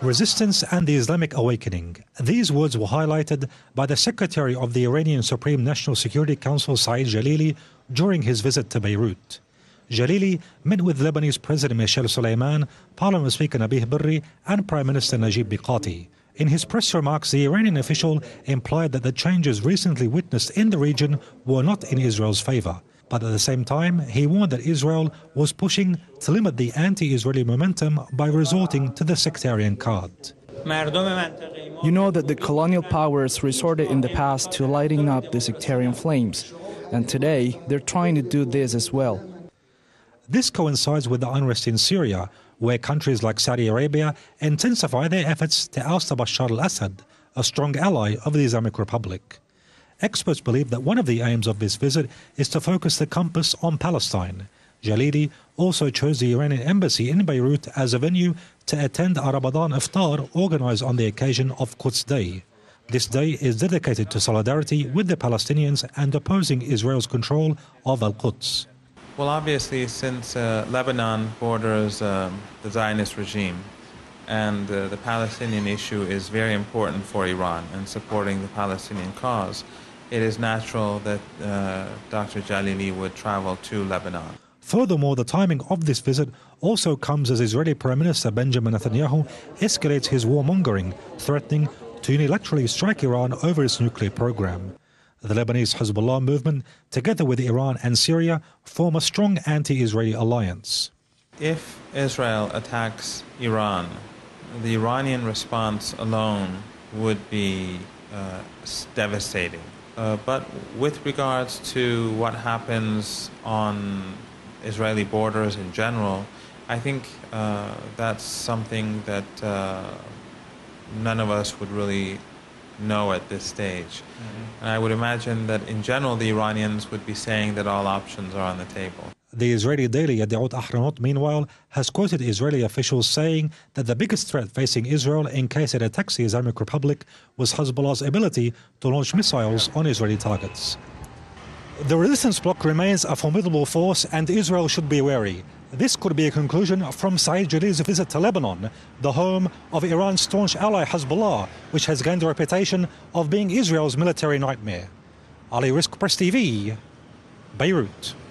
Resistance and the Islamic awakening. These words were highlighted by the Secretary of the Iranian Supreme National Security Council, Saeed Jalili, during his visit to Beirut. Jalili met with Lebanese President Michel Suleiman, Parliament Speaker Nabih Berri, and Prime Minister Najib Mikati. In his press remarks, the Iranian official implied that the changes recently witnessed in the region were not in Israel's favor. But at the same time, he warned that Israel was pushing to limit the anti-Israeli momentum by resorting to the sectarian card. You know that the colonial powers resorted in the past to lighting up the sectarian flames, and today they're trying to do this as well. This coincides with the unrest in Syria, where countries like Saudi Arabia intensify their efforts to oust Bashar al-Assad, a strong ally of the Islamic Republic. Experts believe that one of the aims of this visit is to focus the compass on Palestine. Jalili also chose the Iranian embassy in Beirut as a venue to attend a Ramadan iftar organized on the occasion of Quds Day. This day is dedicated to solidarity with the Palestinians and opposing Israel's control of Al-Quds. Well, obviously, since Lebanon borders the Zionist regime, and the Palestinian issue is very important for Iran and supporting the Palestinian cause, it is natural that Dr. Jalili would travel to Lebanon. Furthermore, the timing of this visit also comes as Israeli Prime Minister Benjamin Netanyahu escalates his warmongering, threatening to unilaterally strike Iran over its nuclear program. The Lebanese Hezbollah movement, together with Iran and Syria, form a strong anti-Israeli alliance. If Israel attacks Iran, the Iranian response alone would be devastating. But with regards to what happens on Israeli borders in general, I think that's something that none of us would really know at this stage. And I would imagine that in general the Iranians would be saying that all options are on the table. The Israeli daily Yediot Ahronot, meanwhile, has quoted Israeli officials saying that the biggest threat facing Israel in case it attacks the Islamic Republic was Hezbollah's ability to launch missiles on Israeli targets. The resistance bloc remains a formidable force and Israel should be wary. This could be a conclusion from Saeed Jalili's visit to Lebanon, the home of Iran's staunch ally Hezbollah, which has gained a reputation of being Israel's military nightmare. Ali Risk, Press TV, Beirut.